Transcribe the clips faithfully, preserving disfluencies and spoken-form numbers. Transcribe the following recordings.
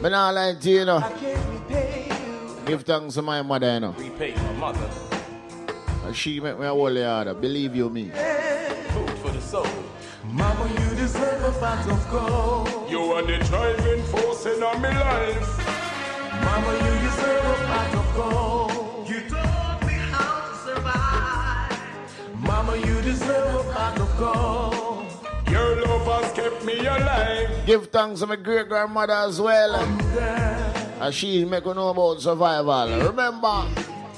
But now I like to, you know, give thanks to my mother, you know. Repay my mother. And she make me a holy order, believe you me. Food for the soul. Mama, you deserve a pot of gold. You are the driving force in my life. Mama, you deserve a pot of gold. You taught me how to survive. Mama, you deserve a pot of gold. Your love has kept me alive. Give thanks to my great grandmother as well. And she make you know about survival. Remember.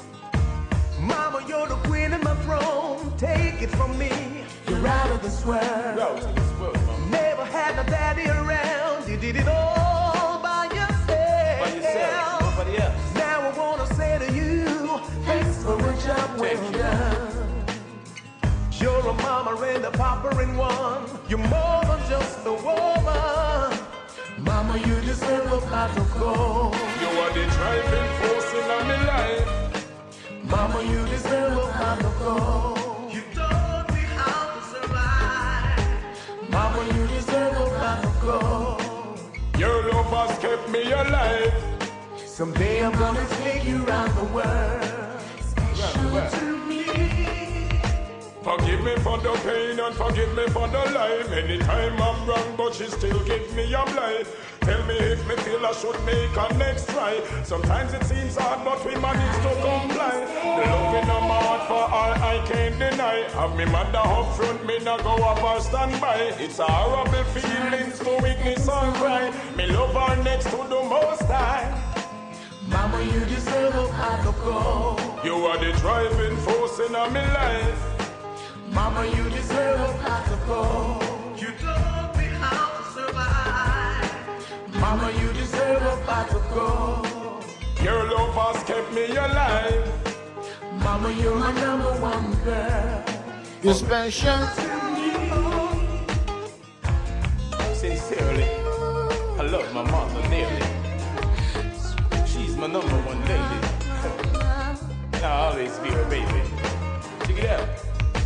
Mama, you're the queen of my throne. Take it from me. You're out of this world. Out of this world, mama. Never had my daddy around. You did it all by yourself. By yourself, nobody else. Now I wanna say to you, thanks for a job well done. You're a mama and a papa in one. You're more than just a woman. Mama, you deserve a pot of gold. You are the driving force in my life. Mama, you deserve a pot of gold. You taught me how to survive. Mama, you deserve a pot of gold. Your love has kept me alive. Someday I'm gonna take you around the world. Special to me. Forgive me for the pain and forgive me for the lie. Anytime I'm wrong, but she still gives me a blight. Tell me if me feel I should make a next try. Sometimes it seems hard, but we manage to comply. The love in my heart for all I can't deny. Have me mother up front, me not go up or stand by. It's a horrible feeling to witness and cry. Me love her next to the most high. Mama, you deserve a pot of gold. You are the driving force in my life. Mama, you deserve a pot of gold. You taught me how to survive. Mama, you deserve a pot of gold. Your love has kept me alive. Mama, you're my number one girl. You're special. Sincerely, I love my mother dearly. She's my number one lady. I'll always be her baby. Check it out.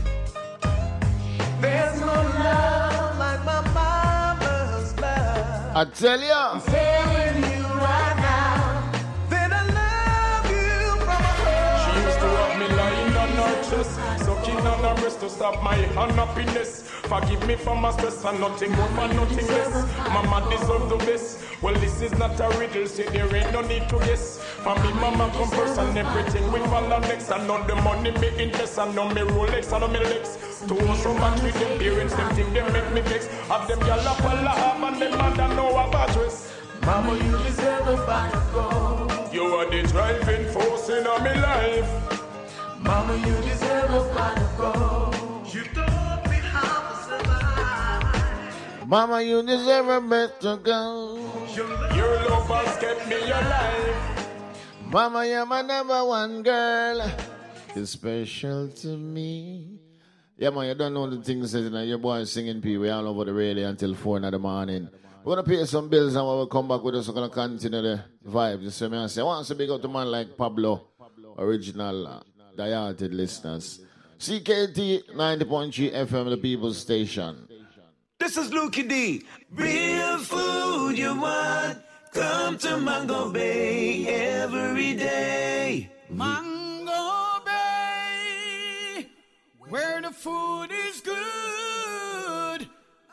There's no love like my mama's love. I tell ya. I'm telling you right now that I love you from a heart. She used to have me lying on her chest, sucking on her breast to stop my unhappiness. Forgive me for my stress and nothing more for nothing less. Mama deserve the best. Well, this is not a riddle, say there ain't no need to guess. For me, mama come first and everything we follow next. I know the money me invest, I know me Rolex, I know me Lex. To so much with them parents, them think they make me vex. Have them y'all up a laugh and them mother know about dress. Mama, you deserve a pot of gold. You are the driving force in my life. Mama, you deserve a pot of gold. You taught me how to survive. Mama, you deserve a better go. Your love has kept me alive. Mama, you're my number one girl. You're special to me. Yeah, man, you don't know the things that you know, your boy singing Pee Wee all over the radio until four in the morning. We're going to pay some bills and when we come back with us, we're going to continue the vibe. You see me? I say, I want to big up to man like Pablo, original, uh, diarted listeners. C K T ninety point three F M, the People's Station. This is Lukey D. Real food you want, come to Mango Bay every day. Mango Bay, where the food is good.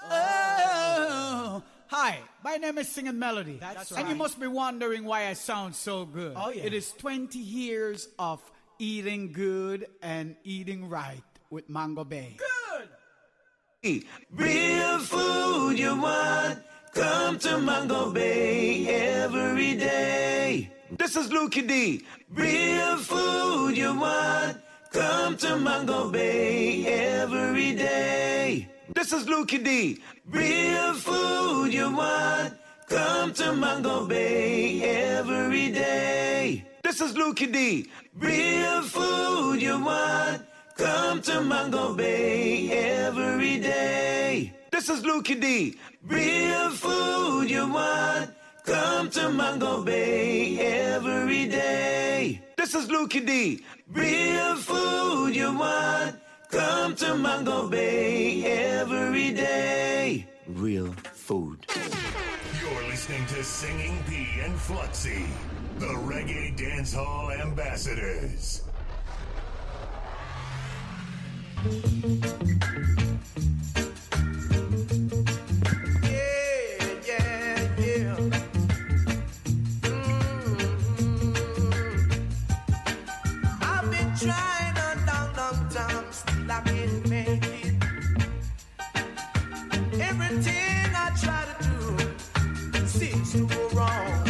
Oh. Hi, my name is Singing Melody. That's right. And you must be wondering why I sound so good. Oh, yeah. It is twenty years of eating good and eating right with Mango Bay. Good! Real food you want, come to Mango Bay every day. This is Lukey D. Real food you want, come to Mango Bay every day. This is Lukey D. Real food you want, come to Mango Bay every day. This is Lukey D. Real food you want, come to Mango Bay every day. This is Lukey D. Real food you want, come to Mango Bay every day. This is Lukey D. Real food you want, come to Mango Bay every day. Real food. You're listening listening to Singing P and Fluxy, the Reggae Dancehall Ambassadors. Yeah, yeah, yeah. Mm-hmm. I've been trying a long, long time, still I can't make it. Everything I try to do seems to go wrong.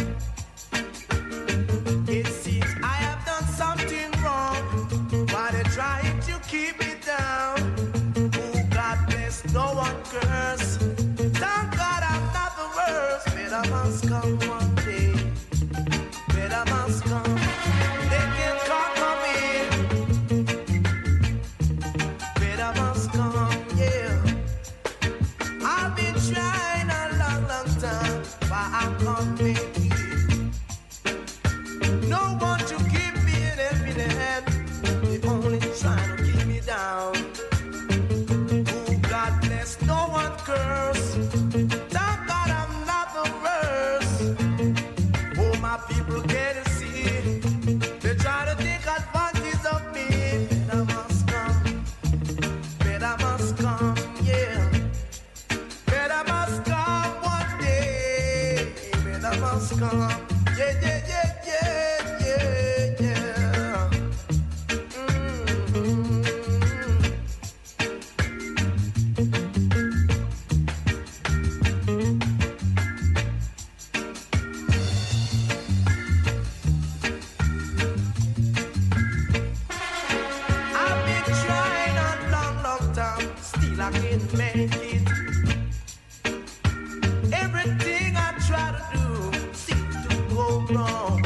It seems I have done something wrong, but they're trying to keep me down. Oh, God bless, no one curse. Thank God I'm not the worst. Better must come one day. Better must come. They can conquer me. Better must come, yeah. I've been trying a long, long time, but I can't make it. No one to give me an helping hand. They only trying to keep me down. Oh, God bless, no one curse. Thank God I'm not the worst. Oh, my people can't see. They try to take advantage of me. Better must come. Better must come, yeah. Better must come one day. Better must come. Yeah, yeah, yeah, yeah, yeah, yeah. Mm-hmm. I've been trying a long, long time, still I can't make it. Everything I try to do seems to go wrong.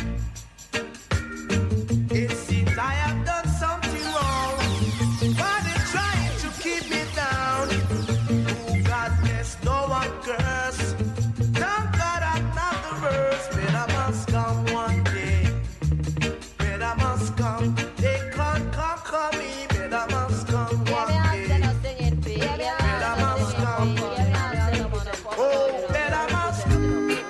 It seems I have done something wrong, but they're trying to keep me down. Oh, God bless, no one curse. Thank God I'm not the worst. Better must come one day. Better must come. They can't conquer me. Better must come one day. Better must come. Oh, better must come.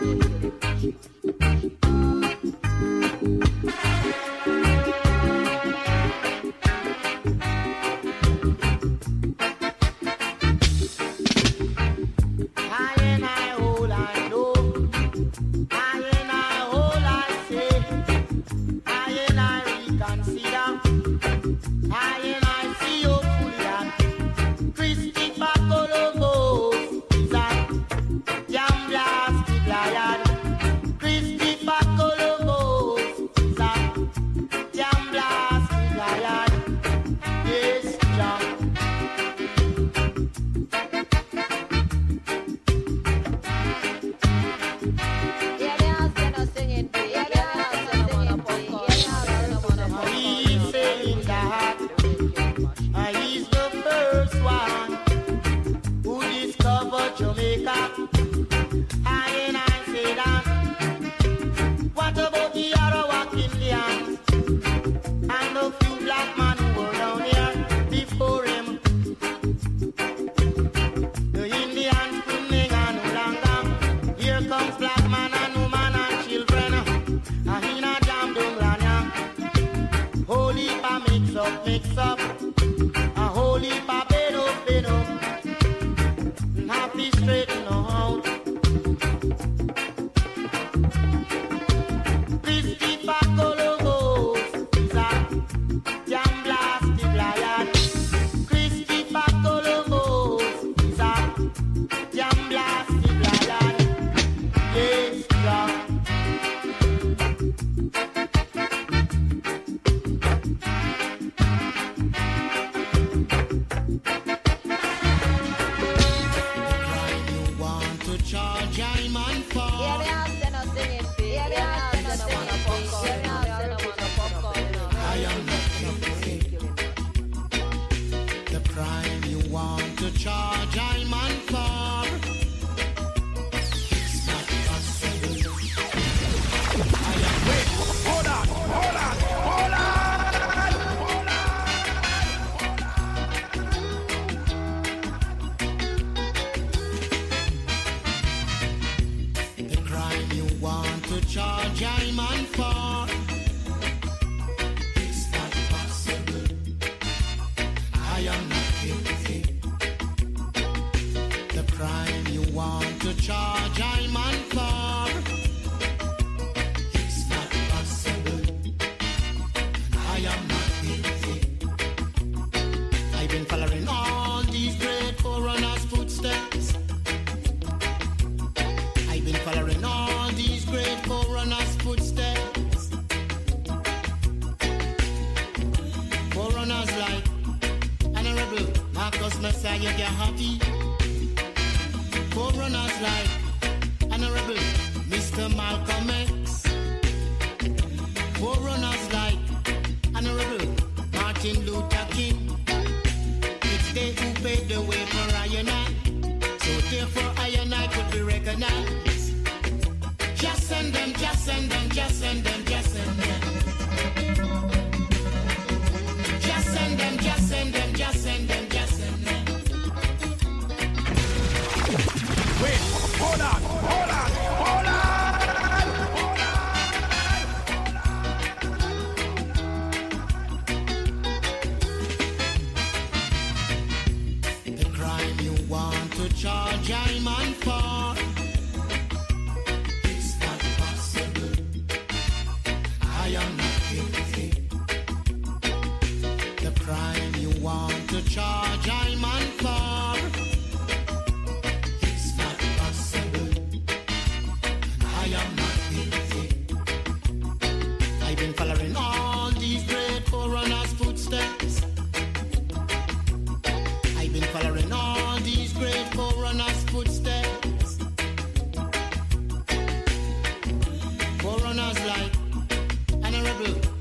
I and I all I know. I and I all I say. I and I reconsider. I and I see you fully and Christopher Columbus is a jam blasted lion. Christopher Columbus is a jam blasted lion. Yes, John. He's saying that uh, he's the first one who discovered Jamaica. I and I say that. What about the Arawak Indians and the few black men who were down here before him? The Indians screaming and no longer. Here comes black man and woman and children. And in a jam dunglanya. Holy pa mix up, mix up. A holy pa bed up, bed up. Happy straighten out. Christopher Columbus is a jam blasted lion. Christopher Columbus is a jam blasted lion. Yes, God.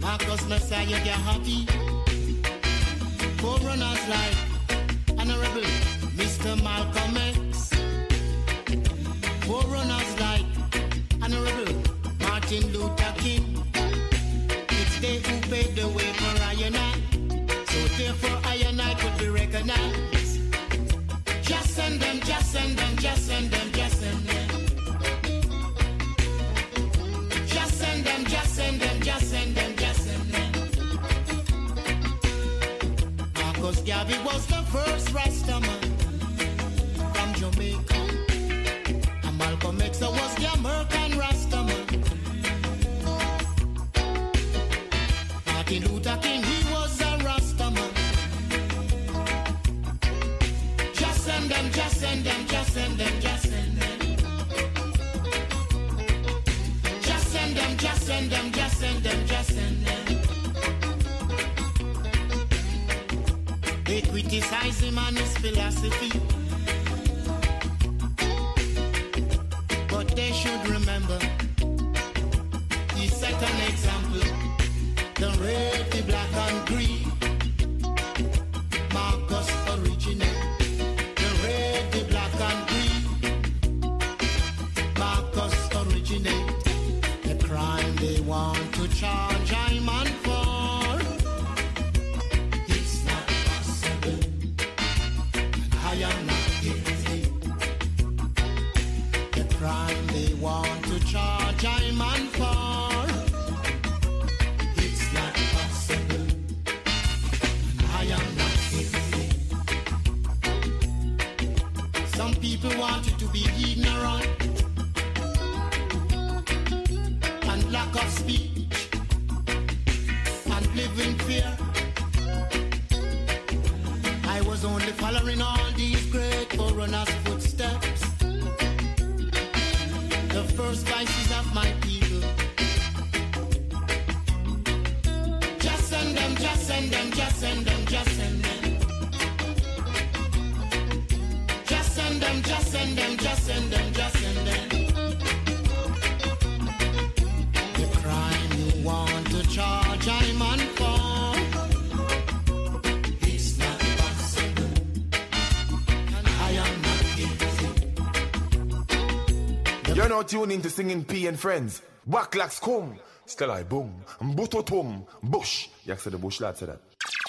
Marcus Messiah, you're happy. Forerunners like Honorable Mister Malcolm X. Forerunners like Honorable Martin Luther King. It's they who paved the way for I and I. So therefore I and I could be recognized. Just send them, just send them, just send them, just send them. Just send them, just send them, just send them, just send them. Marcus Garvey was the first Rastaman from Jamaica. And Malcolm X was the American Rastaman. Martin Luther King, he was a Rastaman. Just send them, just send them, just send them, just send them. Just send them, just send them, just send them, just send them. They criticize him and his philosophy, but they should remember he set an example. The red, the black and green. Marcus originate. The red, the black and green. Marcus originate. The crime they want to charge I'm on for. It's not possible. And I am not guilty. The crime they want to charge I'm on for. People want you to be ignorant and lack of speech and live in fear. I was only following all these great forerunners' footsteps, the first vices of my people. Just send them, just send them, just send them, just send them. Just send them, just send them, just send them, just send them. The crime you want to charge I'm on for. It's not possible. And I am not guilty. You're now tuned into Singing P and Friends. Backlax come. Still I boom. Mbutotum. Bush. You said the bush lad said that.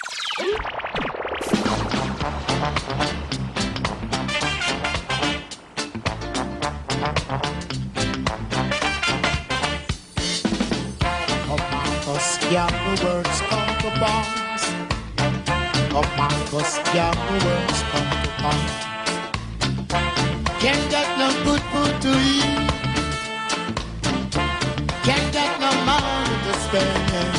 Yeah, the words come to pass. Of Marcus, yeah, the words come to pass. Can't get no good food to eat. Can't get no money to spend.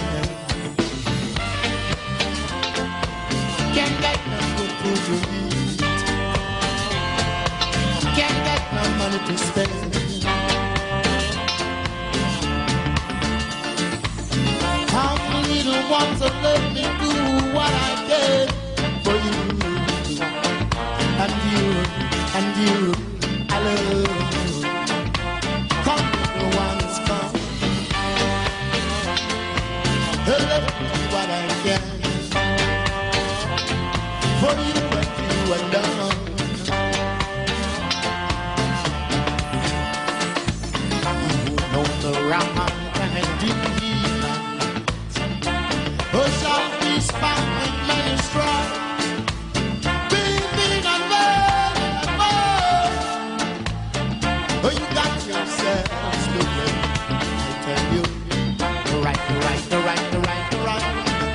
Can't get no good food to eat. Can't get no money to spend. Little ones that let me do what I can for you, and you, and you, I love you. Come, little ones, come. Let me do what I can for you, and you, and done. You know the round and deep. Oh, shall be spanking many strong. Being and burning more. Oh, you got yourselves looking. I tell you, the right, the right, the right, the right, the right.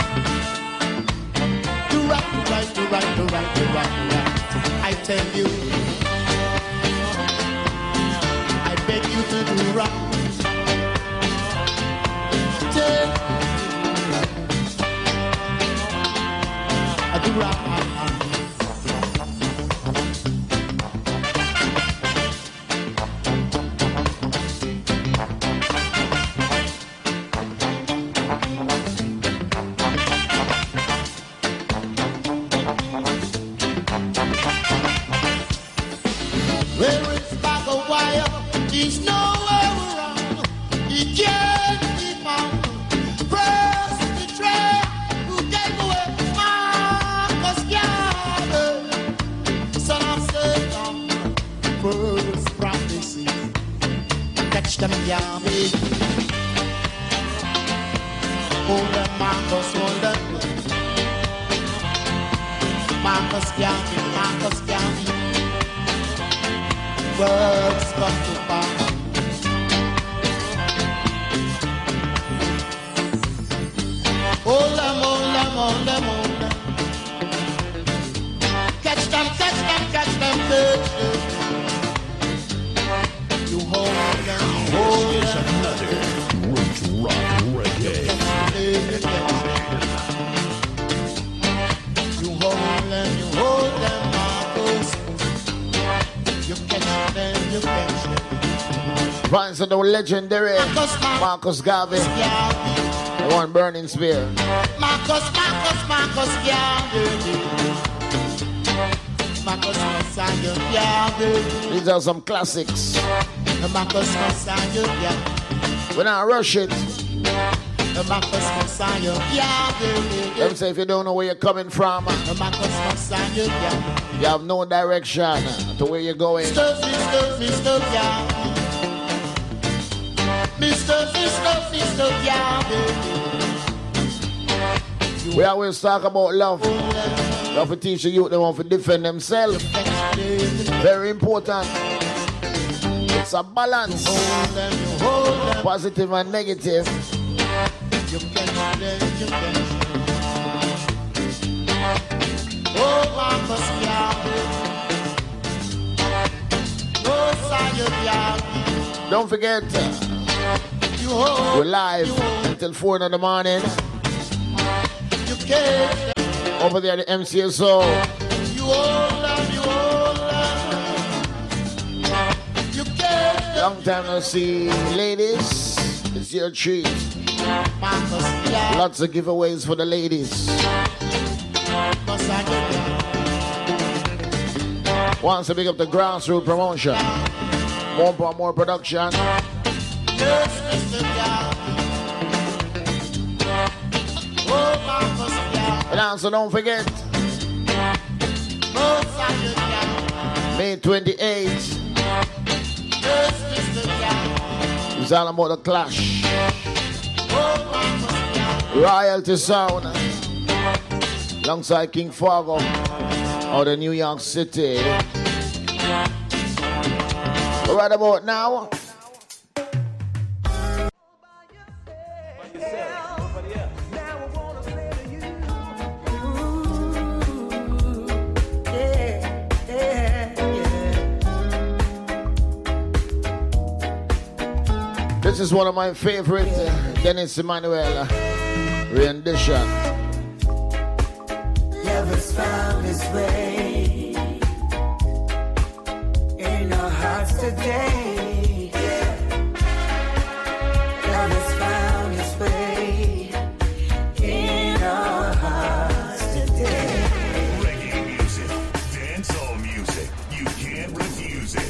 The right, the right, the right, the right, the right, the right. I tell you, I beg you to do right. Tell Where it's back a wire, he's nowhere around. catch them garbage. Hold them, Marcus, hold them. Marcus Garvey, Marcus Garvey. Words come to pass. Hold them, hold them, hold them, hold them. Catch them, catch them, catch them, catch them. You hold them, hold It's them. another Roots Rock Reggae. You hold them, you hold them, Marcus. You catch them, you catch them. Vines of the legendary Marcus, Marcus Garvey, Garvey. the one burning spear. Marcus, Marcus, Marcus Garvey. Marcus Messiah Garvey. These are some classics. Marcus Messiah Garvey. When I rush it, Marcus Messiah Garvey. let me say if you don't know where you're coming from, Marcus Messiah Garvey. you have no direction to where you're going. Mister Mister Mister Garvey. Mister Mister Mister Garvey. We always talk about love. Love to teach the youth they want to defend themselves. Very important. It's a balance. Positive and negative. You can them, you can. Oh, Marcus Garvey. Oh, Saya Garvey. Don't forget, uh, You hold, we're live until four in the morning. you can. Over there at the M C S O. You hold them, you hold them. You can. Long time no see, ladies. It's your treat. Marcus Garvey. Lots of giveaways for the ladies. Wants to pick up the grassroots promotion. More for more production. Yes, Mister Garvey. Oh, Marcus Garvey. And also don't forget, Oh, Saya Garvey. May twenty-eighth Yes, Mister Garvey. is all about the clash. Oh, Marcus Garvey. Royalty Sound. Alongside King Fargo out of New York City. Right about now. This is one of my favorite uh, Dennis Emmanuel uh, rendition. Love has found its way in our hearts today. Love has found its way in our hearts today. Reggae music, dancehall music, you can't refuse it.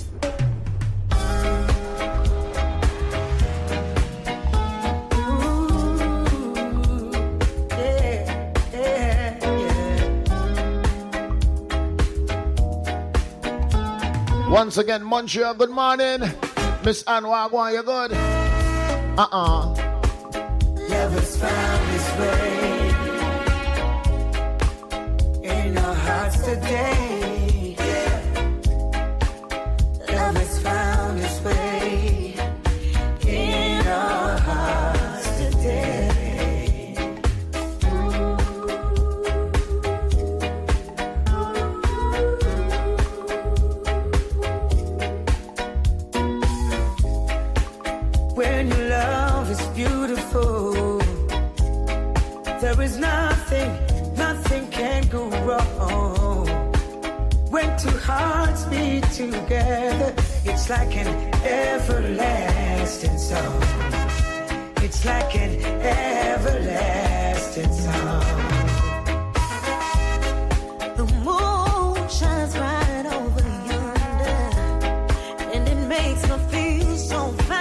Once again, Montreal, good morning. Miss Anne Wagwan, you good? Uh-uh. Love has found its way in our hearts today. Love has found its way in our hearts today. When your love is beautiful, there is nothing, nothing can go wrong. When two hearts beat together, it's like an everlasting song. It's like an everlasting song. The moon shines right over yonder, and it makes me feel so fine.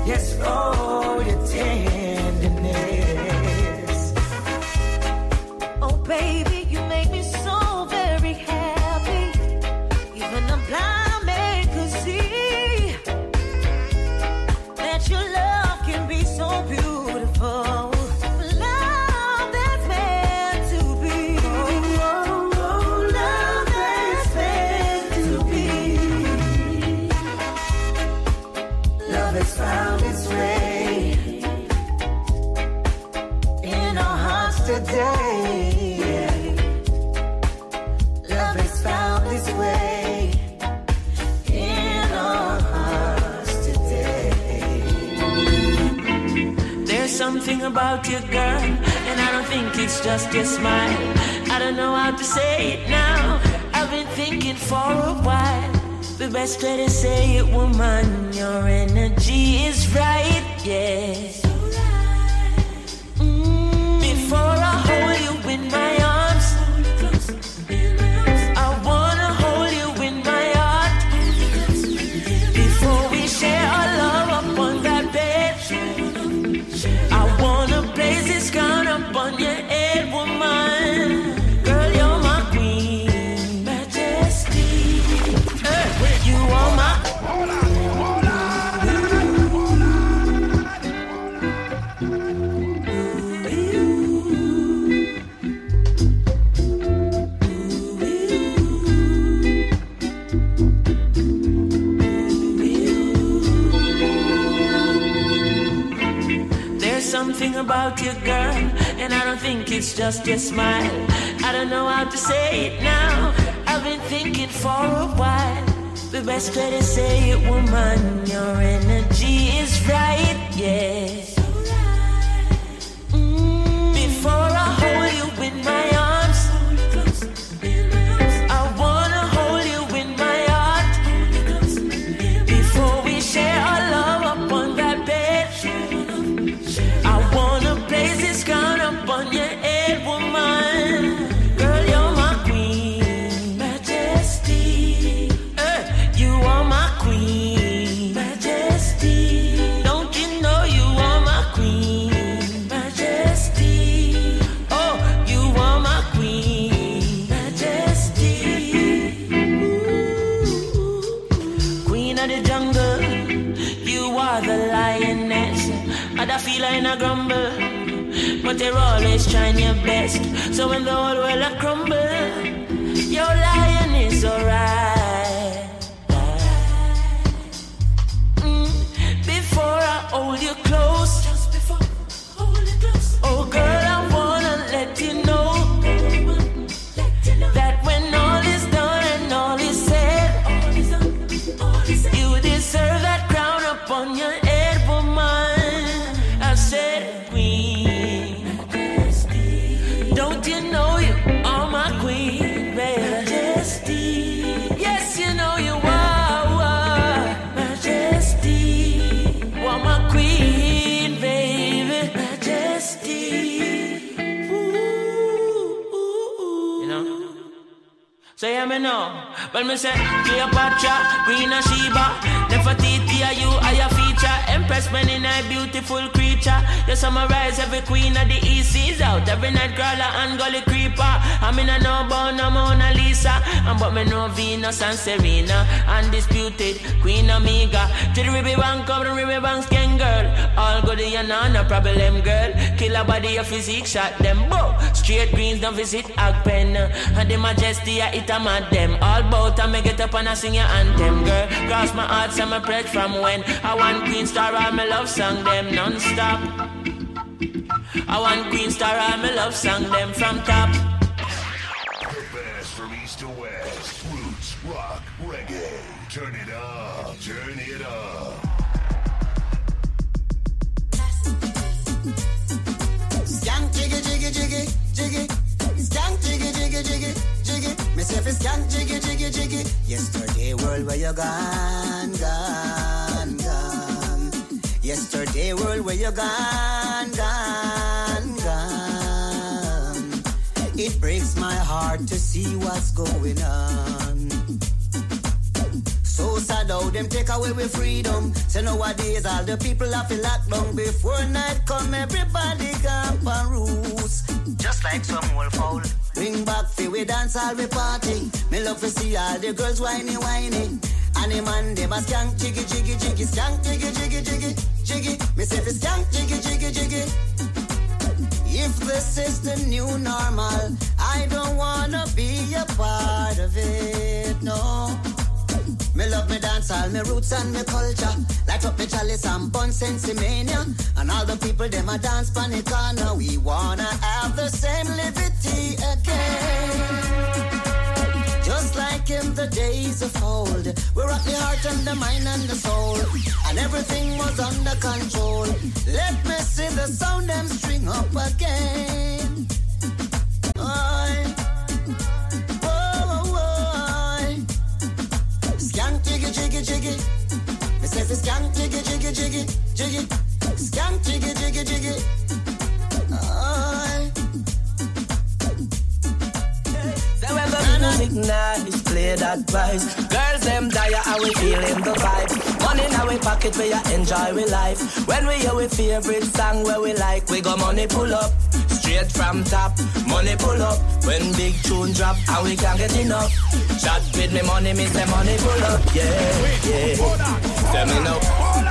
Yes, for your tenderness. Oh, baby, you make me so very happy. Even a blind man could see that your love can be so beautiful. Love that's meant to be. Oh, oh, oh, love that's meant to be. Love has found its way in our hearts today. Love has found its way in our hearts today. There's something about you, girl, and I don't think it's just your smile. I don't know how to say it now. I've been thinking for a while. The best way to say it, woman, your energy is right, yes. Mm, before I hold you in my arms, I wanna hold you in my heart. Before we share our love upon that bed, I wanna place this crown upon your head, woman. Girl, you're my queen, majesty. Hey, you are my. There's something about you, girl, and I don't think it's just your smile. I don't know how to say it now. I've been thinking for a while. The best way to say it, woman, your energy is right, yes. Mm, before I hold you in my arms, I wanna hold you in my heart. Before we share our love upon that bed, I wanna place this crown upon your head, woman. Girl, you're my queen, majesty. Hey, you are my queen, majesty. Don't you know you are my queen, majesty? Oh, you are my queen, majesty. Ooh. Queen of the jungle, you are the lioness. Other feel in a grumble, but they're always trying your best. So when the whole world a crumble, your lion is alright. Mm, before I hold you close, just before I hold you close. Oh girl, I wanna let you know that when all is done and all is said, you deserve that crown upon your head, woman. I said, queen, don't you know you are my queen, majesty? Yes, you know you are, are majesty. You are my queen, baby, majesty. Ooh, ooh, ooh. You know? So yeah, me know. Well, me say, Cleopatra, Queen of Sheba, Nefertiti, are you, are your feature? Empress, man in a beautiful creature. You summarize every queen of the East seas out. Every night crawler and gully creeper. I mean, I know about no Mona Lisa. And but me know Venus and Serena. Undisputed, Queen Omega. To the Ribby Bank, come the Ribby Bank skin girl. All good, you know, no problem, girl. Kill a body, your physique, shot them, bow. Straight greens, don't visit Agpen. And the majesty, I eat a mad them. All bout, I make it up and I sing your anthem, girl. Cross my heart, and my pledge from when I want Queen Star, all my love song them non-stop. I want Queen Star, all my love song them from top. The best from east to west. Roots, rock, reggae. Turn it up, turn it up. Skank jiggy jiggy jiggy jiggy. Skank jiggy jiggy jiggy jiggy. Me say fi skank jiggy jiggy jiggy. Yesterday world where you gone, gone, gone. Yesterday world where you gone, gone, gone. It breaks my heart to see what's going on. So sad how them take away with freedom. So nowadays all the people have to lock down. Before night come, everybody camp and roost. Just like some old foul. Bring back fi we dance all we party. Me love to see all the girls whiny whiny. And the man dem a skank jiggy jiggy jiggy. Skank jiggy jiggy jiggy jiggy. Me say fi skank jiggy jiggy jiggy. If this is the new normal, I don't wanna be a part of it, no. Me love me dance, all me roots and me culture. Light up me chalice and bun sensimania. And all the people, them a dance pan the corner. We wanna have the same liberty again. Just like in the days of old. We rock the heart and the mind and the soul. And everything was under control. Let me see the sound them string up again. Oi. Skank jiggy jiggy jiggy. Me say fi skank jiggy jiggy jiggy jiggy. Skank jiggy jiggy jiggy. Aye. So when the music nice, play that vice. Girls them dire and we feeling the vibe. Money in our pocket where you enjoy we life. When we hear we favorite song where we like, we go money pull up. Straight from top, money pull up. When big tune drop and we can't get enough. Chat with me money, me say money pull up. Yeah, yeah. Tell me now.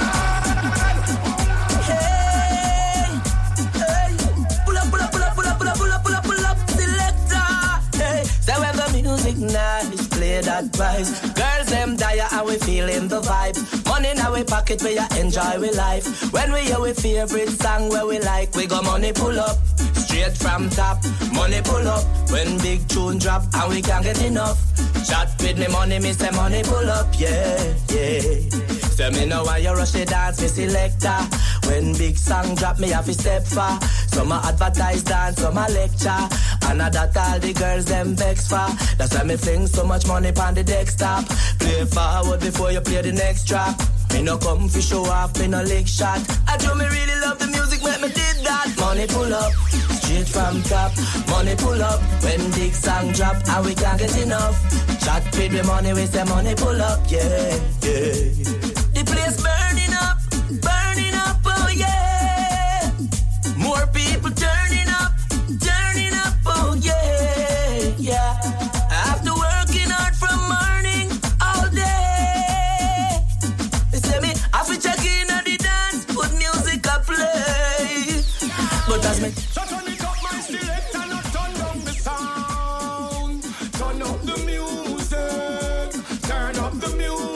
Hey, hey. Pull up, pull up, pull up, pull up, pull up, pull up, pull up, pull up, selector. Hey, so when the music nice, play that vice. Girls them dire and we feeling the vibe. Money in our pocket where you enjoy we life. When we hear we favorite song where we like, we go money pull up. Straight from top, money pull up. When big tune drop and we can't get enough. Chat with me money, me say money pull up, yeah, yeah. Tell me now why you rush the dance, me selector. When big song drop, me have to step far. Some a advertise dance, some a lecture. And I that all the girls them vex for. That's why me fling so much money on the desktop. Play forward before you play the next track. Me no come for show off, me no lick shot. I do me really love the music, make me did that. Money pull up, straight from top. Money pull up, when big song drop and we can't get enough. Chat with the money, we say money pull up, yeah, yeah. The place burning up, burning up, oh yeah. More people turning up, turning up, oh yeah, yeah. After working hard from morning all day, they say me have to check in at the dance, put music a play. But as me so turn it up, my selector, not turn down the sound. Turn up the music, turn up the music.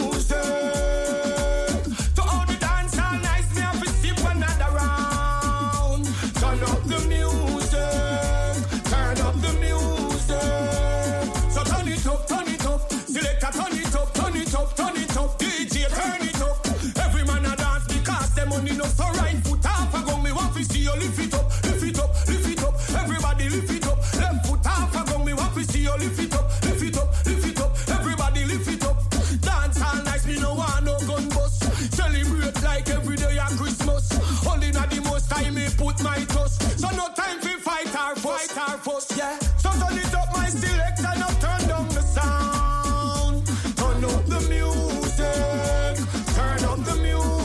Lift it up, lift it up, lift it up. Everybody lift it up. Left foot half a gun, me want to see you lift it up, lift it up, lift it up. Everybody lift it up. Dance all nice, me no want no gun bust. Celebrate like every day at Christmas. Only not the most time me put my trust. So no time for fight or fuss, fight or fuss, yeah. So turn it up, my selector, now turn down the sound. Turn up the music, turn up the music.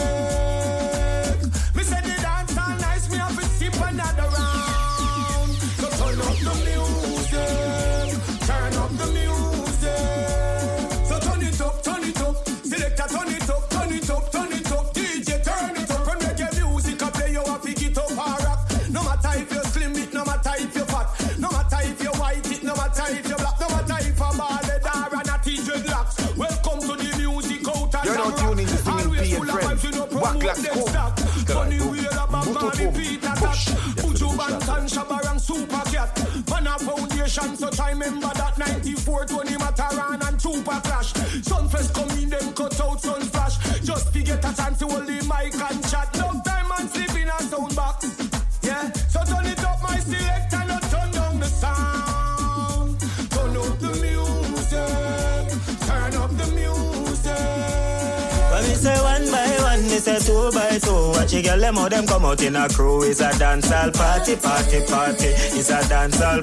Another round, so turn up the music, turn up the music. So turn it up, turn it up, selector, turn it up, turn it up, turn it up. D J, turn it up and make your music a play. You have to get up or rock. No matter if you're slim, it no matter if you're fat. No matter if you're white, it no matter if you're black. No matter if you're bald or a natty dreadlocks. Welcome to the music out and you're not tuning to Singing P and Friends. Wacklax Cool. Funny wheel of a body beat attack. Buju Bantan, Shabarang, Super Cat. Man a foundation, so I remember that ninety-four, Tony Mataran and Super Clash. Sunfest come in, them cut out sun flash. Just to get a chance to hold the mic and chat. No time and sleep in a sound box. Yeah, so turn it up, my selector, not turn down the sound. Turn up the music, turn up the music. When we say one by one, me say two by two. Watch you girl them how them come out in a crew. It's a dancehall party, party, party. It's a dancehall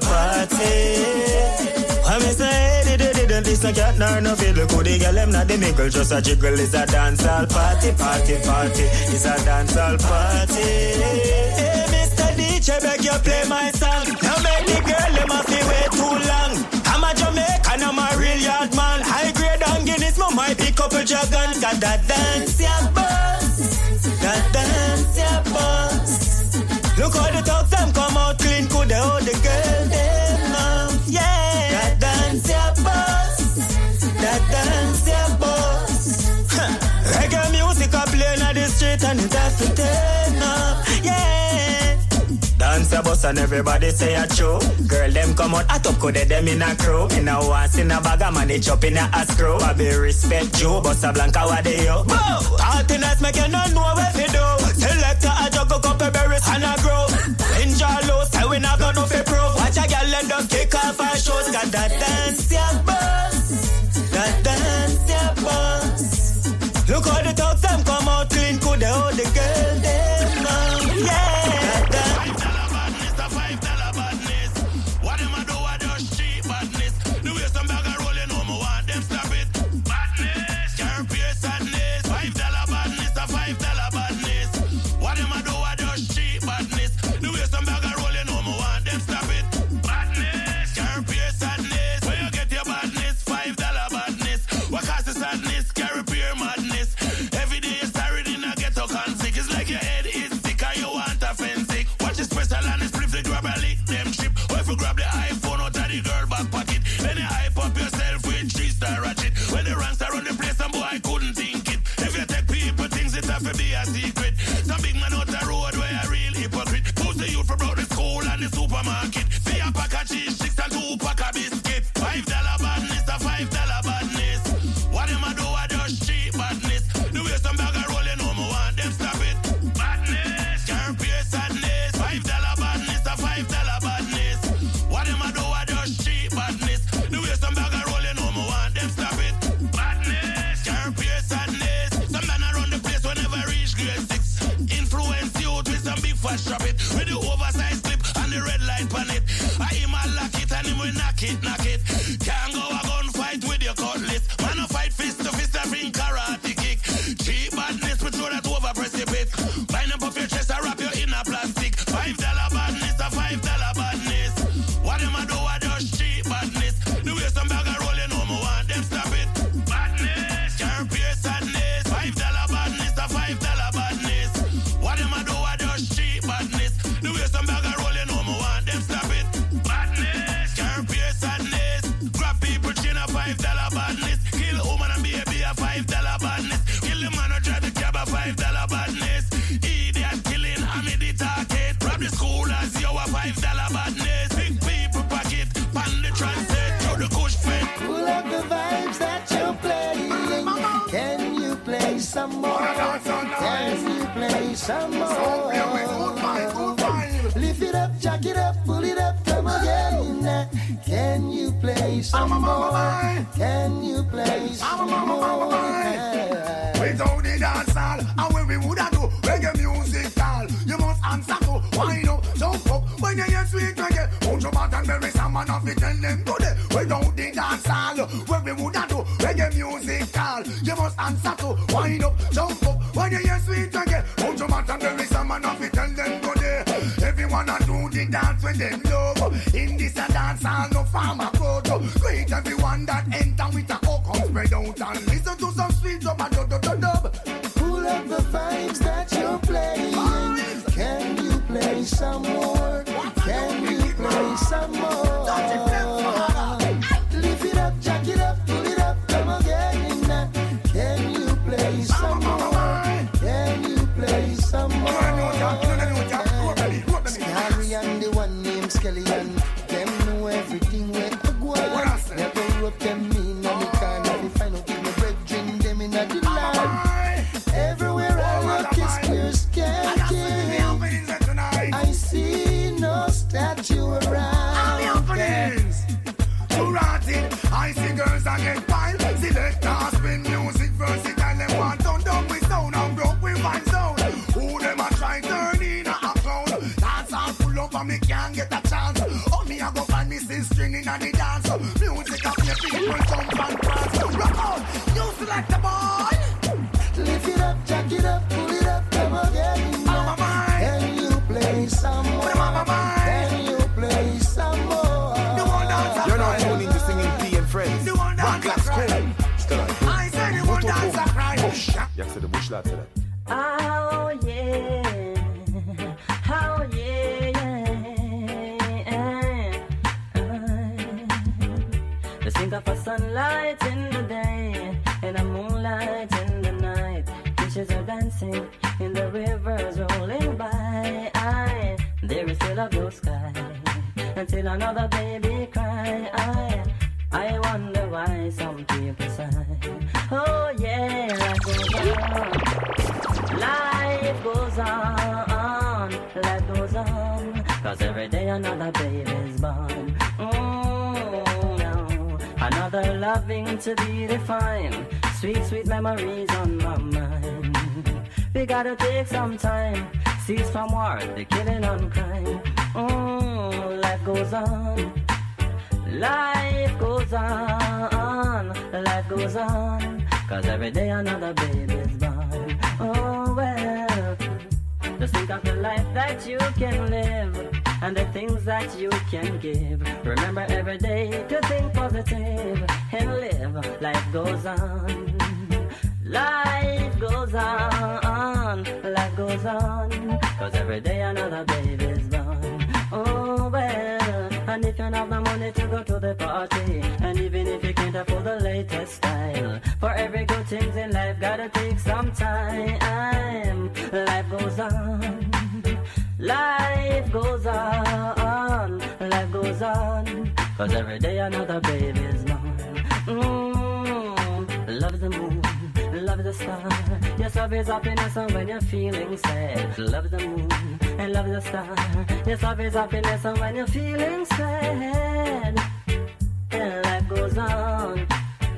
party. When me say hey, did it, this no cat nor no fiddle. Could the girl them not the mickle, just a jiggle. It's a dancehall party, party, party. It's a dancehall party. Hey, Mister D J, beg you play my song. Now make the girl them a feel way too long. I'm a Jamaican, I'm a real yard man. High grade and Guinness, mom might pick up a dragon. Got that dance, yeah, boss. That dance, yeah, boss. Look how the talk them come out clean. Could they hold the girl them up? Yeah. That dance, yeah, boss. That dance, yeah, boss. Huh. Reggae music a playing on the street and it has to turn up. Yeah. Dance a bus and everybody say a true. Girl them come out at up, could them in a crew. In a once in a bag of money chop in a screw. I be respect you, Bossa Blanca what they yo. Alternate make you not know what to do. Selector a juggle couple berries and a grow. Enjoy low, say we not got no fi prove. Watch a girl and them kick off our shows. Got that dance, yeah, boss. That dance, yeah, boss. Look how the talk them come out clean. Could they hold the girl them now? Yeah. Select us, spin music, versatile, and want to dumb with sound and broke with vibe. on the dance. Music of your people jump and prance. Rock on, you select the boy. Lift it up, jack it up, pull it up, never get enough. Can you play some more? Can you play some more? You're not tuning to Singing P and Friends. Rock Class Cool. Still like I said you want dance a cry. Bush. You said the bush lad to that. Oh yeah, oh yeah, yeah. Just think of a sunlight in the day and a moonlight in the night. Fishes are dancing in the rivers rolling by. I, there is still a blue sky until another baby cry. I, I wonder why some people sigh. Oh yeah, life goes on, life goes on, life goes on. Cause every day another baby's born. Mm, no. Another loving to be defined. Sweet, sweet memories on my mind. We gotta take some time. Cease from war, the killing and crime. Mm, life goes on. Life goes on, life goes on, cause every day another baby's born. Oh well, just think of the life that you can live and the things that you can give. Remember every day to think positive and live. Life goes on, life goes on, life goes on, cause every day another baby's born. Oh well, and if you don't have the money to go to the party, and even if you can't afford the latest style, for every good thing in life gotta take some time. Life goes on, life goes on, life goes on, cause every day another baby's born. Mm, love the moon, love the star. Yes, love is happiness and when you're feeling sad. Love the moon and love the star. Yes, love is happiness and when you're feeling sad. And life goes on,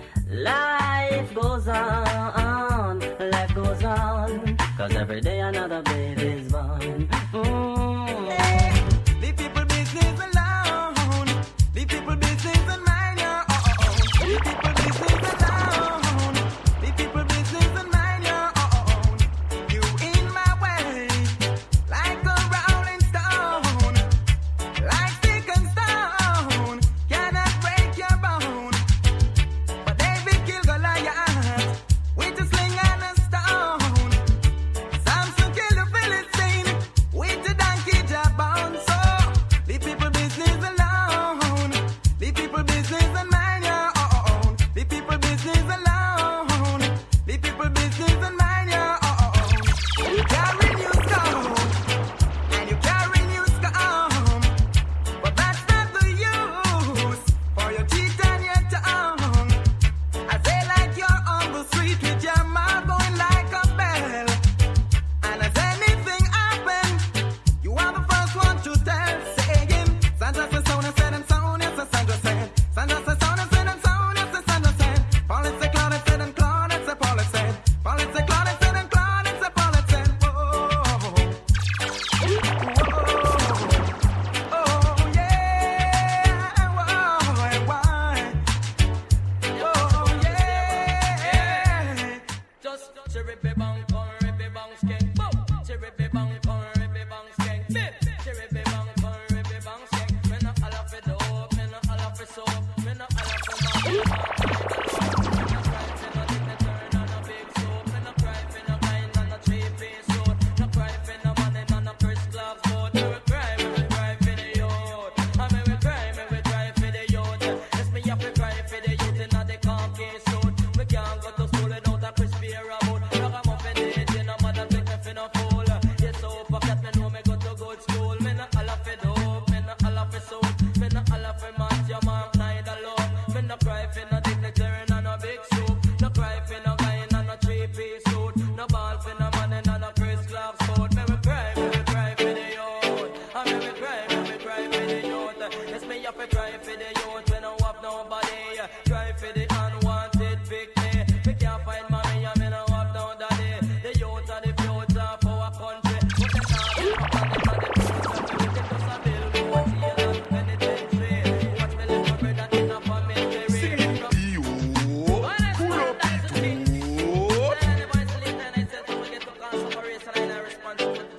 life goes on, life goes on, cause every day another baby's born. Mm. Hey, leave people business alone. Leave people business and mind your own. Leave people business alone. Leave people business and mind your own. You in my way, like a rolling stone, like stick and stone, cannot break your bone. But David killed Goliath with a sling and a stone. Samson killed the Philistine with a donkey jawbone. So leave people business alone. Leave people business and mind your own. Leave people business alone. Leave people business and mind your own. You carry new stone and you carry new scum, but that's not the use for your teeth and your tongue. I say like you're on the street with your mouth going like a bell, and as anything happen, you are the first one to tell. Saying Sandra said, Sona said, and Sona said, Sandra said. Sandra said, Sona said, and Sona said, Sandra said. Paulette said, Claudette said, and Claudette said, Paulette said. Paulette said, Claudette said, and Claudette said, Paulette said. Whoa.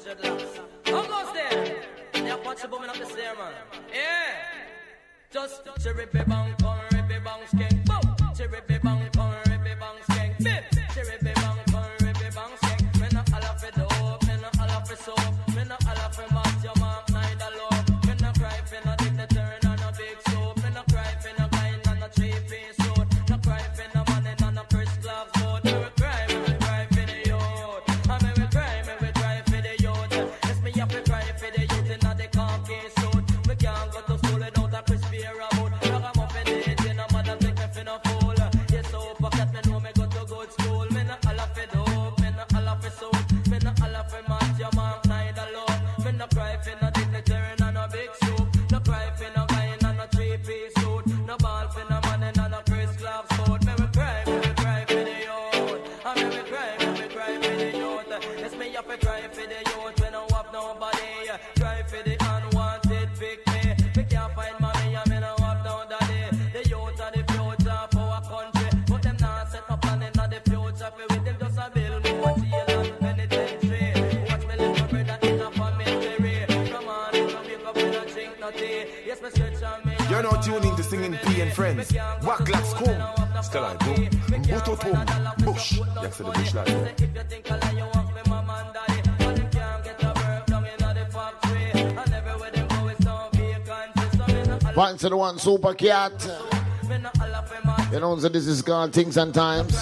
dreadlocks. How goes there? They are punching booming up the stair, man. Yeah. Just cherry bang, come ribby bang, skank. Boom. Cherry bang, come ribby bang, skank. Bip. Cherry bang, come ribby bang, skank. Me no all of it dope, me no all of it soap, me no all of it match your mark, neither love. Me no cry for no dignitary, no no big soap. Me no cry for no kind, no no three-piece suit. No cry for no money, no no Chris gloves boat. Me we cry, me we cry for the youth. And me we cry, me we cry for the youth. Yes, me have to cry for the youth inna the khaki suit. Me can't go to school without a crispy raboot. Ragamuffin days, you know, mother take me for no fool. Yes, so pocket me know me go to good school. Me no all of it dope, me no all of it suit. Me no all of it match your mark, neither love. Me no cry for no dignitary, no no big soup. No cry for no guy, no no three-piece suit. No ball for no money, no no Chris gloves boat. Me we cry, me we cry for the youth. And me we cry, me we cry for the youth. Yes, me have to cry for the youth. We no have nobody. Cry for the unwanted pick me. Me can't find mommy and me no have no daddy. The youth are the future for our country, but them not set up planning on the future. For with them just a build more jail and penitentiary. Watch me little brother in a family. Come on, don't wake up and not drink no tea. Yes, me stretch on me. You're now tuning to Singing P and Friends. Waklax Kum, Still I Boom, Mbuto Tum, Bush. You see the Bush like If you think I lie, you want me mama and daddy. But them can't get a birth down in the factory. And everywhere them go is no vacancy. So me no Point to the one super cat. me no all of them are You know, so this is called Things and Times.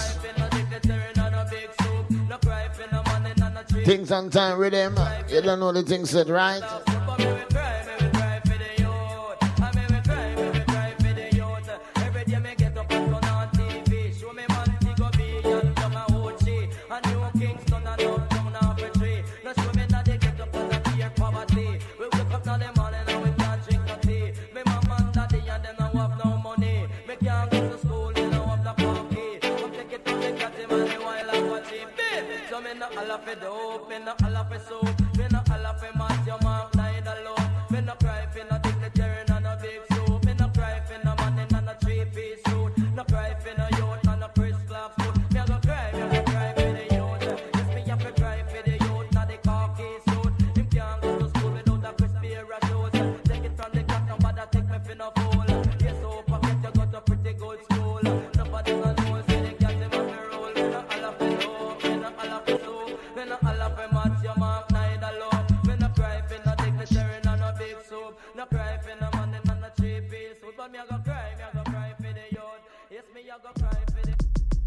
no cry for no money, no no tree. Things and Time rhythm. You don't know the thing said, right? Me we cry, me we cry for the youth. And me we cry, me we cry for the youth. Every day me get up and turn on T V. Show me man, he go be and come a O G. And New Kingston and uptown off a tree. No show me that they get up and a fear poverty. We wake up now the morning and we can't drink no tea. Me mama and daddy and them no have no money. Me can't go to school, they no have the pocket. Come take it from the cat, man, the while I watch it. Babe, so me no all of it dope, me no all of it soap. Me no all of it match your mark, neither love. Me no cry for no dignitary, no no big soup. Me no cry for no money, no no three-piece suit. No cry for no youth, no no Chris gloves foot. Me a go cry, me a go cry for the youth. Yes, me have to cry for the youth, not the khaki suit. Him can't go to school without a crispy shoes. Take it from the clock, nobody take me for no fool. Yes, so pocket you got a pretty good school. Nobody no knows say the cat them have a rule. Me no all of it dope, me no all of it soup. Me no all of it match your mark, neither love. Me no cry for no dignitary, no no big soup. No cry for no money, no no three-piece suit. But me a go cry, me a go cry for the youth. Yes, me a go cry for the.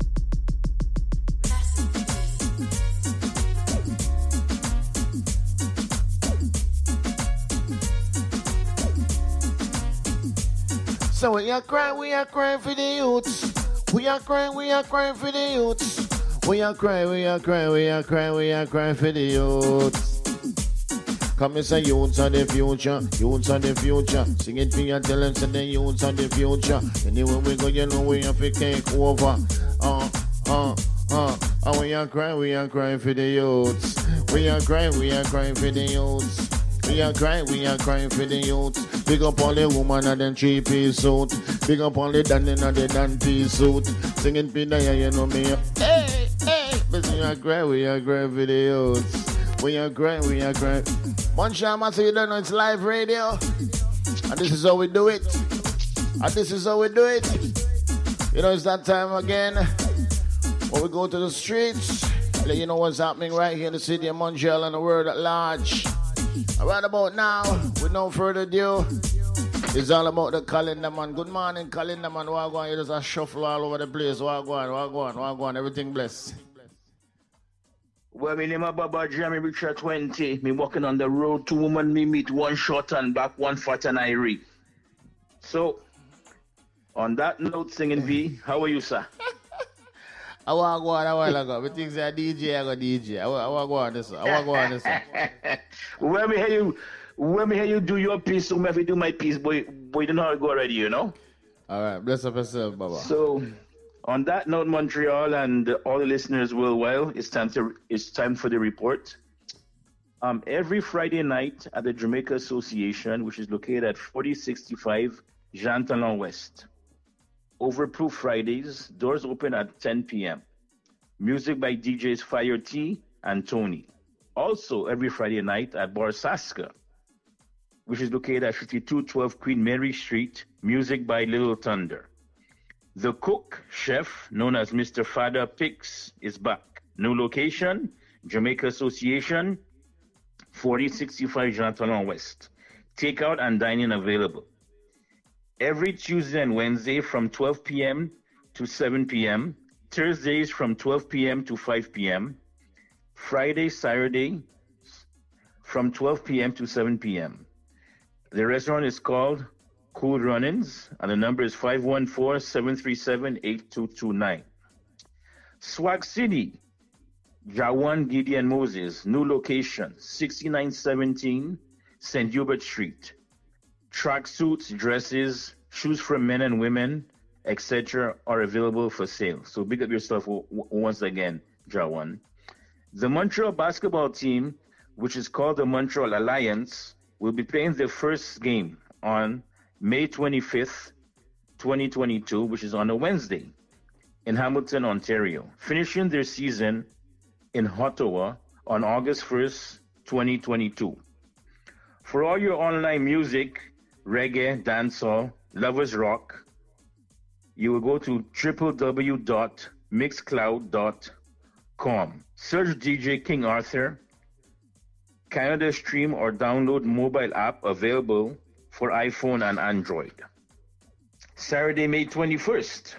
So we are crying, we are crying for the youths. We are crying, we are crying for the youths. We are crying, we are crying, we are crying, we are crying for the youths. Come and say youths are the future, youths are the future. Sing it for you, tell them say the youths are the future. Anywhere we go, you know we have to take over. Uh, uh, uh. And we are crying, we are crying for the youths. We are crying, we are crying for the youths. We are crying, we are crying for the youths. Big up all the woman and them three-piece suit. Big up all the dan and the dan-piece suit. Singing for the you know me. Hey, hey. But we are crying, we are crying for the youths. We are crying, we are crying. Montreal, Master, you don't know it's live radio. And this is how we do it. And this is how we do it. You know, it's that time again. When we go to the streets, let you know what's happening right here in the city of Montreal and the world at large. Right about now, with no further ado, it's all about the calendar, man. Good morning, calendar, man. What go on? You just a shuffle all over the place. What go on? What go on? What go on? Everything blessed. Well, my name is Baba Jeremy Richard twenty. Me walking on the road, two women me meet, one short and back, one fat and Irie. So, on that note, Singing V, how are you, sir? I want to go on a while ago. We think say a D J, I go D J. I want to go on this one. I want to go on this one. When me hear you, when me hear you do your piece, so me have to do my piece, boy, boy, you don't know how to go already, you know? All right, bless up yourself, Baba. So, on that note, Montreal and all the listeners worldwide, it's time to it's time for the report. Um, every Friday night at the Jamaica Association, which is located at forty sixty-five Jean Talon West. Overproof Fridays, doors open at ten p.m. Music by D Js Fire T and Tony. also every Friday night at Bar Saska, which is located at fifty-two twelve Queen Mary Street, music by Little Thunder. The cook, chef, known as Mister Fada Pix, is back. New location, Jamaica Association, forty sixty-five Jean Talon West. Takeout and dining available. Every Tuesday and Wednesday from twelve p.m. to seven p.m., Thursdays from twelve p.m. to five p.m., Friday, Saturday from twelve p.m. to seven p.m. The restaurant is called Cool Runnings, and the number is five one four, seven three seven, eight two two nine. Swag City, Jawan Gideon Moses, new location, sixty-nine seventeen Saint Hubert Street. Tracksuits, dresses, shoes for men and women, et cetera are available for sale. So big up yourself w- w- once again, Jawan. The Montreal basketball team, which is called the Montreal Alliance, will be playing their first game on May twenty-fifth, twenty twenty-two, which is on a Wednesday in Hamilton, Ontario, finishing their season in Ottawa on August first, twenty twenty-two. For all your online music, reggae, dancehall, lovers rock, you will go to w w w dot mixcloud dot com. Search D J King Arthur. Canada Stream or download mobile app available for iPhone and Android. Saturday, May twenty-first.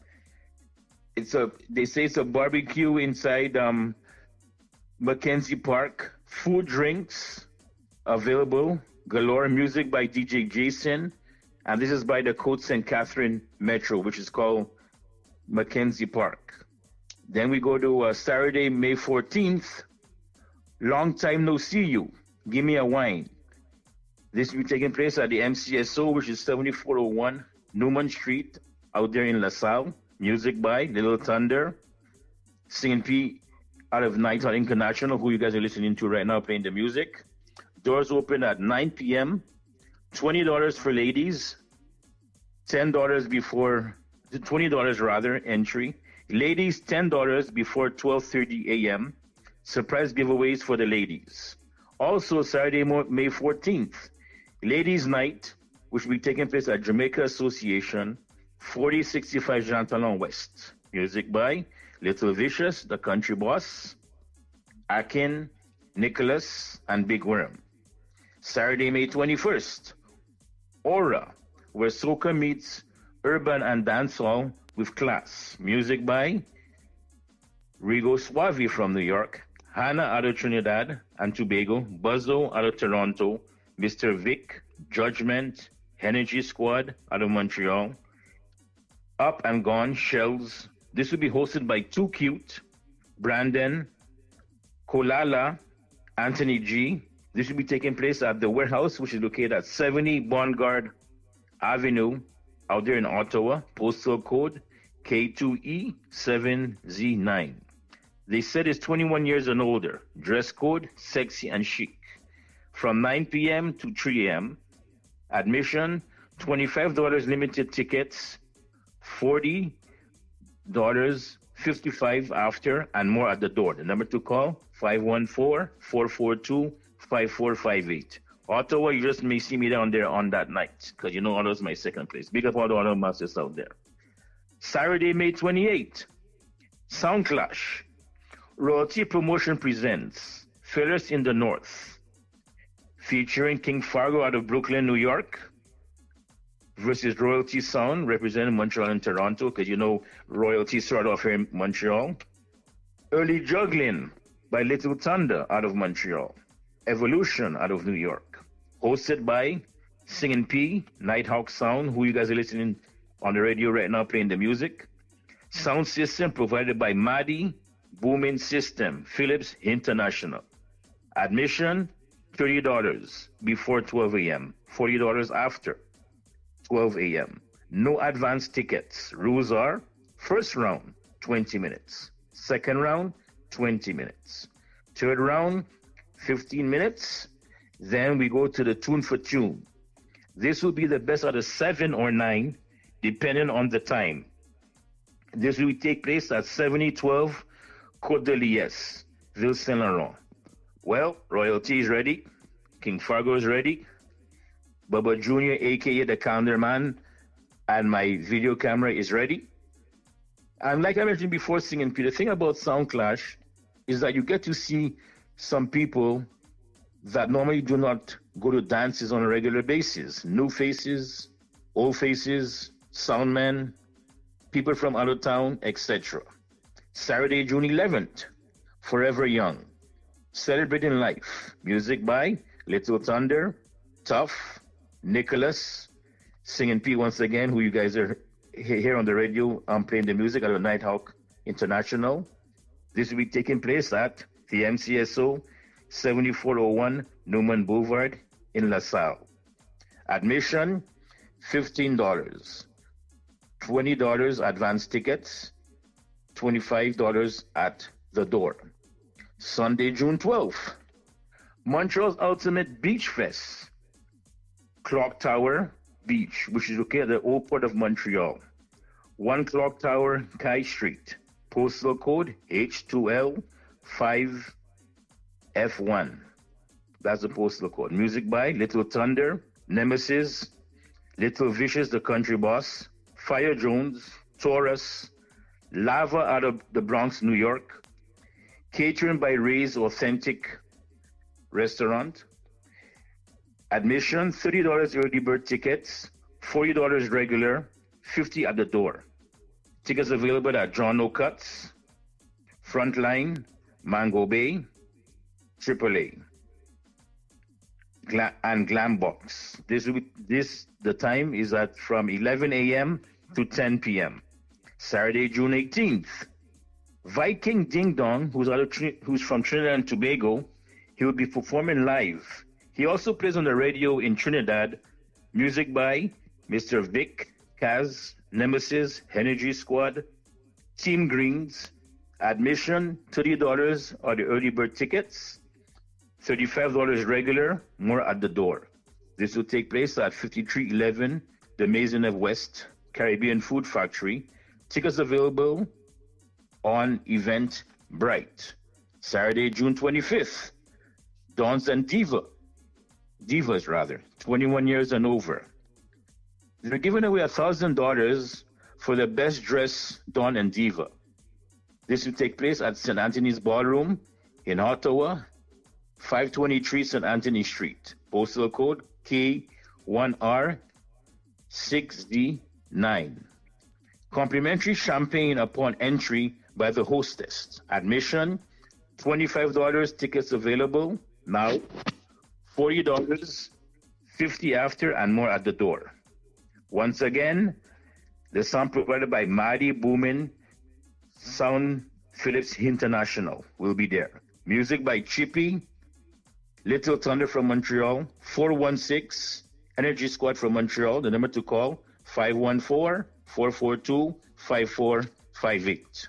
It's a they say it's a barbecue inside um, Mackenzie Park. Food, drinks available. Galore, music by D J Jason. And this is by the Côte Saint Catherine Metro, which is called Mackenzie Park. Then we go to uh, Saturday, May fourteenth. Long time no see you. Give me a wine. This will be taking place at the M C S O, which is seventy-four oh one Newman Street, out there in LaSalle. Music by Little Thunder. Singing P out of Night Out International, who you guys are listening to right now, playing the music. Doors open at nine p.m. twenty dollars for ladies. ten dollars before, twenty dollars rather, entry. Ladies, ten dollars before twelve thirty a.m. Surprise giveaways for the ladies. Also, Saturday, May fourteenth, Ladies' Night, which will be taking place at Jamaica Association, forty sixty-five Jean Talon West. Music by Little Vicious, The Country Boss, Akin, Nicholas, and Big Worm. Saturday, May twenty-first, Aura, where soca meets urban and dancehall with class. Music by Rigo Suave from New York, Hannah out of Trinidad and Tobago, Buzzo out of Toronto, Mister Vic, Judgment, Energy Squad out of Montreal, Up and Gone, Shells. This will be hosted by Too Cute, Brandon, Kolala, Anthony G. This will be taking place at the warehouse, which is located at seventy Bonguard Avenue, out there in Ottawa, postal code K two E seven Z nine. They said it's twenty-one years and older. Dress code, sexy and chic. From nine p.m. to three a.m. Admission, twenty-five dollars limited tickets, forty dollars, fifty-five dollars after, and more at the door. The number to call, five one four, four four two, five four five eight. Ottawa, you just may see me down there on that night, because you know Ottawa's my second place. Big up all the Ottawa masters out there. Saturday, May twenty-eighth, Sound Clash. Royalty Promotion presents Fearless in the North, featuring King Fargo out of Brooklyn, New York, versus Royalty Sound, representing Montreal and Toronto, because you know Royalty started off here in Montreal. Early Juggling by Little Thunder out of Montreal. Evolution out of New York. Hosted by Singin' P, Nighthawk Sound, who you guys are listening on the radio right now, playing the music. Sound system provided by Maddie Booming System, Philips International. Admission, thirty dollars before twelve a.m., forty dollars after twelve a.m. No advance tickets. Rules are, first round, twenty minutes. Second round, twenty minutes. Third round, fifteen minutes. Then we go to the tune for tune. This will be the best out of seven or nine, depending on the time. This will take place at seventy twelve Côte de Liesse, Ville Saint Laurent. Well, royalty is ready. King Fargo is ready. Bubba Junior, aka the Calendar Man, and my video camera is ready. And like I mentioned before, Singing P, the thing about Sound Clash is that you get to see some people that normally do not go to dances on a regular basis. New faces, old faces, sound men, people from out of town, et cetera. Saturday, June eleventh, Forever Young, Celebrating Life. Music by Little Thunder, Tough, Nicholas, Singing P once again, who you guys are he- here on the radio. I'm playing the music at the Nighthawk International. This will be taking place at the M C S O, seventy-four oh one Newman Boulevard in LaSalle. Admission, fifteen dollars. twenty dollars advance tickets, twenty-five dollars at the door. Sunday, June twelfth, Montreal's Ultimate Beach Fest, Clock Tower Beach, which is located at the Old Port of Montreal. One Clock Tower, Kai Street. Postal code H two L five F one. That's the postal code. Music by Little Thunder, Nemesis, Little Vicious, the Country Boss, Fire Jones, Taurus, Lava out of the Bronx, New York. Catering by Ray's Authentic Restaurant. Admission, thirty dollars early bird tickets, forty dollars regular, fifty dollars at the door. Tickets available at John O'Cuts, Frontline, Mango Bay, triple A, Gla- and Glam Box. This will be, this the time is at from eleven a.m. to ten p.m. Saturday, June eighteenth. Viking Ding Dong, who's out of Trin- who's from Trinidad and Tobago, he will be performing live. He also plays on the radio in Trinidad. Music by Mister Vic, Kaz, Nemesis, Energy Squad, Team Greens. Admission, thirty dollars are the early bird tickets, thirty-five dollars regular, more at the door. This will take place at fifty-three eleven the Maisonneuve West Caribbean Food Factory. Tickets available on Eventbrite. Saturday, June twenty-fifth, Dons and Diva, Divas rather, twenty-one years and over. They're giving away one thousand dollars for the best dressed Don and Diva. This will take place at Saint Anthony's Ballroom in Ottawa, five twenty-three Saint Anthony Street. Postal code K one R six D nine. Complimentary champagne upon entry by the hostess. Admission, twenty-five dollars. Tickets available now, forty dollars, fifty dollars after, and more at the door. Once again, the sound provided by Maddie Boomin Sound Phillips International will be there. Music by Chippy, Little Thunder from Montreal, four one six Energy Squad from Montreal. The number to call, five one four, four four two, five four five eight.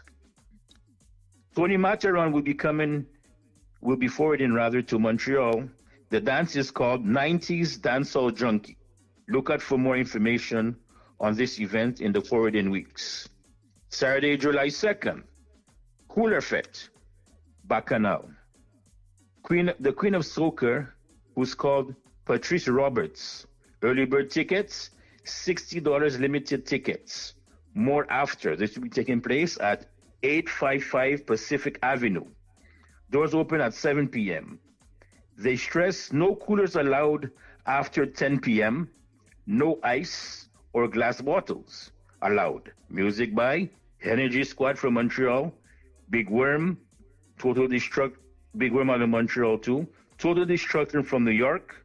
Tony Materon will be coming, will be forwarding rather to Montreal. The dance is called nineties Dancehall Junkie. Look out for more information on this event in the forwarding weeks. Saturday, July second, Cooler Fete, Bacchanal. Queen, the Queen of Soca, who's called Patrice Roberts. Early bird tickets, sixty dollars limited tickets. More after. This will be taking place at eight fifty-five Pacific Avenue. Doors open at seven p.m. They stress no coolers allowed after ten p.m. No ice or glass bottles allowed. Music by Energy Squad from Montreal, Big Worm, Total Destruct, Big Worm out of Montreal too, Total Destruction from New York,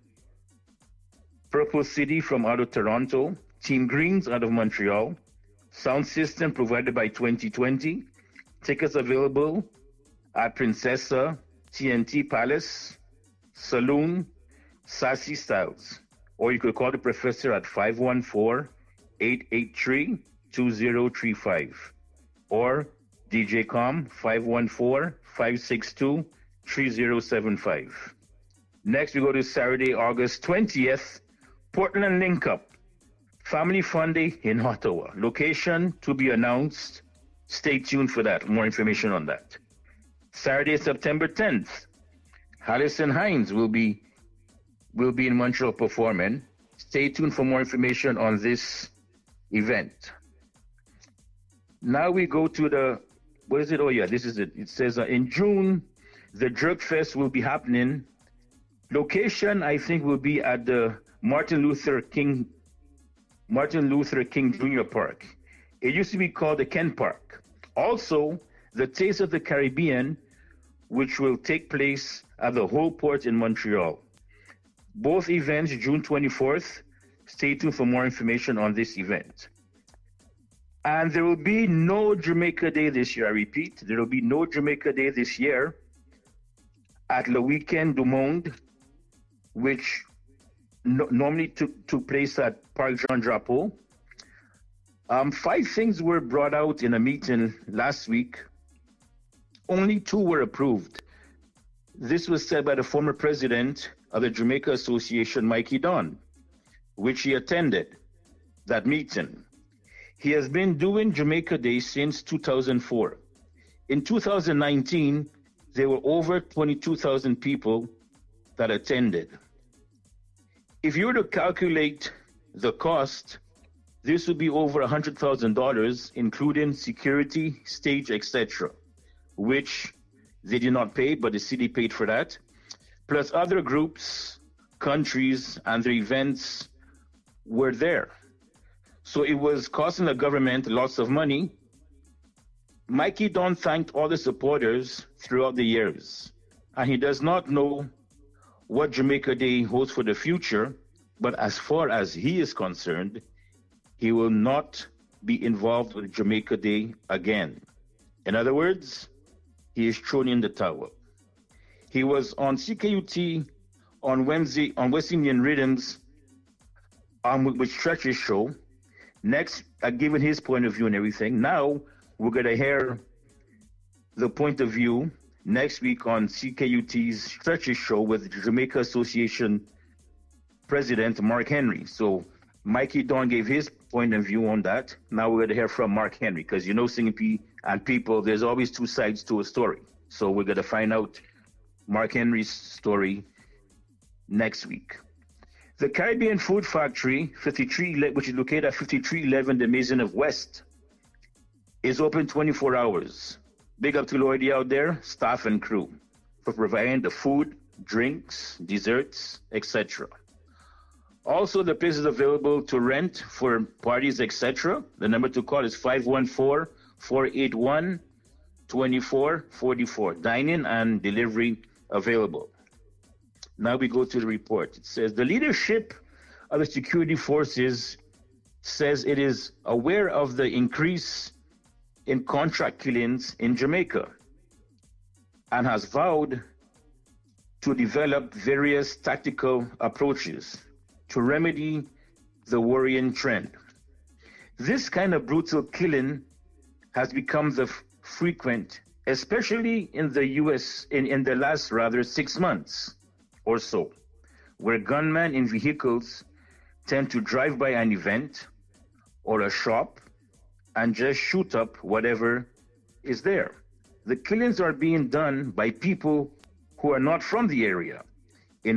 Purple City from out of Toronto, Team Greens out of Montreal, sound system provided by twenty twenty, tickets available at Princessa, T N T Palace, Saloon, Sassy Styles, or you could call the professor at five one four, eight eight three, two zero three five, or D J Com five one four, five six two, three zero seven five. Next, we go to Saturday, August twentieth, Portland Link Up, Family Fun Day in Ottawa. Location to be announced. Stay tuned for that. More information on that. Saturday, September tenth, Allison Hines will be will be in Montreal performing. Stay tuned for more information on this event. Now we go to the, what is it? Oh yeah, this is it. It says uh, in June, the Jerk Fest will be happening. Location, I think, will be at the Martin Luther King Martin Luther King Junior Park. It used to be called the Ken Park. Also, the Taste of the Caribbean, which will take place at the Whole Port in Montreal. Both events, June twenty-fourth. Stay tuned for more information on this event. And there will be no Jamaica Day this year. I repeat, there will be no Jamaica Day this year at Le Weekend du Monde, which no, normally took, took place at Parc Jean Drapeau. Um, five things were brought out in a meeting last week. Only two were approved. This was said by the former president of the Jamaica Association, Mikey Don, which he attended that meeting. He has been doing Jamaica Day since two thousand four. In two thousand nineteen, there were over twenty-two thousand people that attended. If you were to calculate the cost, this would be over one hundred thousand dollars, including security, stage, et cetera, which they did not pay, but the city paid for that, plus other groups, countries, and their events were there. So it was costing the government lots of money. Mikey Don thanked all the supporters throughout the years, and he does not know what Jamaica Day holds for the future, but as far as he is concerned, he will not be involved with Jamaica Day again. In other words, he is thrown in the towel. He was on C K U T on Wednesday on West Indian Rhythms um, with Stretch's show. Next, uh, given his point of view and everything, now we're going to hear the point of view next week on C K U T's Stretch's show with the Jamaica Association President Mark Henry. So Mikey Don gave his point of view on that. Now we're going to hear from Mark Henry, because you know, Singing P and people, there's always two sides to a story. So we're going to find out Mark Henry's story next week. The Caribbean Food Factory, fifty-three, which is located at fifty-three eleven the Maisonneuve West, is open twenty-four hours. Big up to Lloydie out there, staff and crew, for providing the food, drinks, desserts, et cetera. Also, the place is available to rent for parties, et cetera. The number to call is five one four, four eight one, two four four four. Dining and delivery available. Now we go to the report. It says the leadership of the security forces says it is aware of the increase in contract killings in Jamaica and has vowed to develop various tactical approaches to remedy the worrying trend. This kind of brutal killing has become the f- frequent, especially in the U S in, in the last rather six months or so, where gunmen in vehicles tend to drive by an event or a shop and just shoot up whatever is there. The killings are being done by people who are not from the area,